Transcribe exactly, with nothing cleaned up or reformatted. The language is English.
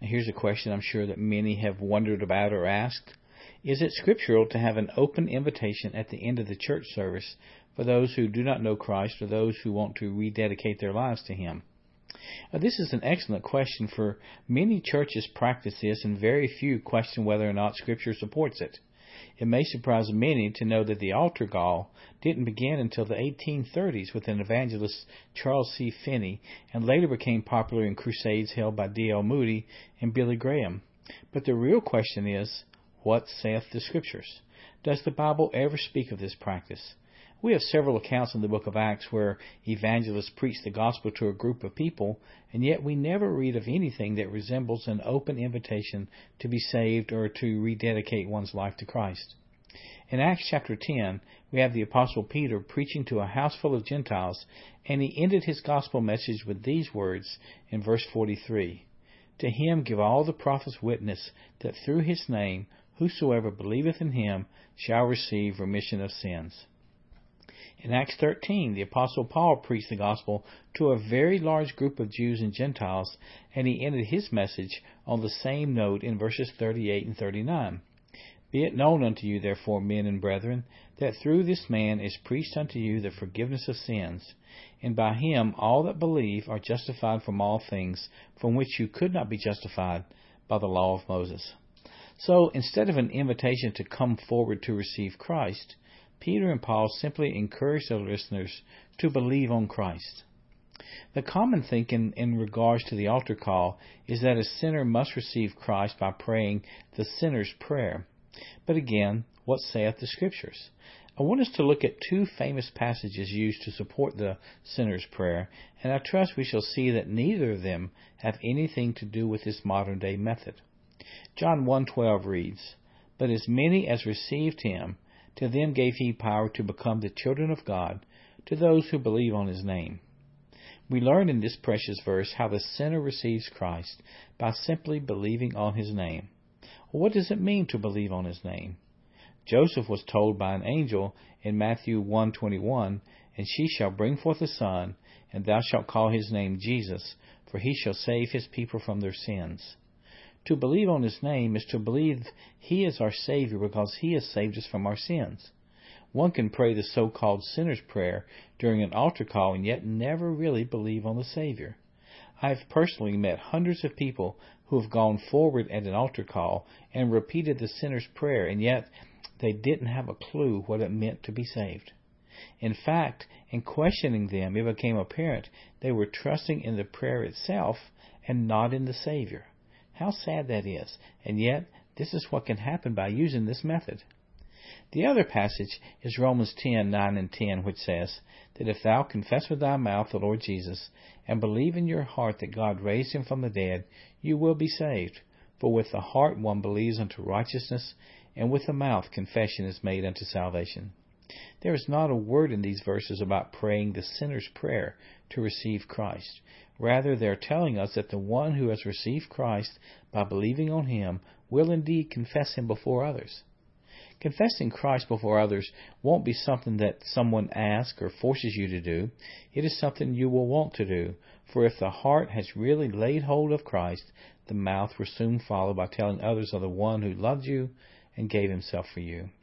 Here's a question I'm sure that many have wondered about or asked. Is it scriptural to have an open invitation at the end of the church service for those who do not know Christ or those who want to rededicate their lives to Him? Now, this is an excellent question, for many churches practice this and very few question whether or not Scripture supports it. It may surprise many to know that the altar call didn't begin until the eighteen thirties with an evangelist, Charles C. Finney, and later became popular in crusades held by D L Moody and Billy Graham. But the real question is, what saith the Scriptures? Does the Bible ever speak of this practice? We have several accounts in the book of Acts where evangelists preach the gospel to a group of people, and yet we never read of anything that resembles an open invitation to be saved or to rededicate one's life to Christ. In Acts chapter ten, we have the Apostle Peter preaching to a house full of Gentiles, and he ended his gospel message with these words in verse forty-three. To him give all the prophets witness that through his name whosoever believeth in him shall receive remission of sins. In Acts thirteen, the Apostle Paul preached the gospel to a very large group of Jews and Gentiles, and he ended his message on the same note in verses thirty-eight and thirty-nine. Be it known unto you, therefore, men and brethren, that through this man is preached unto you the forgiveness of sins, and by him all that believe are justified from all things from which you could not be justified by the law of Moses. So, instead of an invitation to come forward to receive Christ, Peter and Paul simply encouraged their listeners to believe on Christ. The common thinking in regards to the altar call is that a sinner must receive Christ by praying the sinner's prayer. But again, what saith the Scriptures? I want us to look at two famous passages used to support the sinner's prayer, and I trust we shall see that neither of them have anything to do with this modern-day method. John one twelve reads, But as many as received him, to them gave he power to become the children of God, to those who believe on his name. We learn in this precious verse how the sinner receives Christ by simply believing on his name. What does it mean to believe on his name? Joseph was told by an angel in Matthew one twenty-one, And she shall bring forth a son, and thou shalt call his name Jesus, for he shall save his people from their sins. To believe on his name is to believe he is our Savior because he has saved us from our sins. One can pray the so-called sinner's prayer during an altar call and yet never really believe on the Savior. I have personally met hundreds of people who have gone forward at an altar call and repeated the sinner's prayer, and yet they didn't have a clue what it meant to be saved. In fact, in questioning them, it became apparent they were trusting in the prayer itself and not in the Savior. How sad that is, and yet this is what can happen by using this method. The other passage is Romans ten nine and ten, which says that if thou confess with thy mouth the Lord Jesus, and believe in your heart that God raised him from the dead, you will be saved. For with the heart one believes unto righteousness, and with the mouth confession is made unto salvation. There is not a word in these verses about praying the sinner's prayer to receive Christ. Rather, they are telling us that the one who has received Christ by believing on him will indeed confess him before others. Confessing Christ before others won't be something that someone asks or forces you to do. It is something you will want to do. For if the heart has really laid hold of Christ, the mouth will soon follow by telling others of the one who loved you and gave himself for you.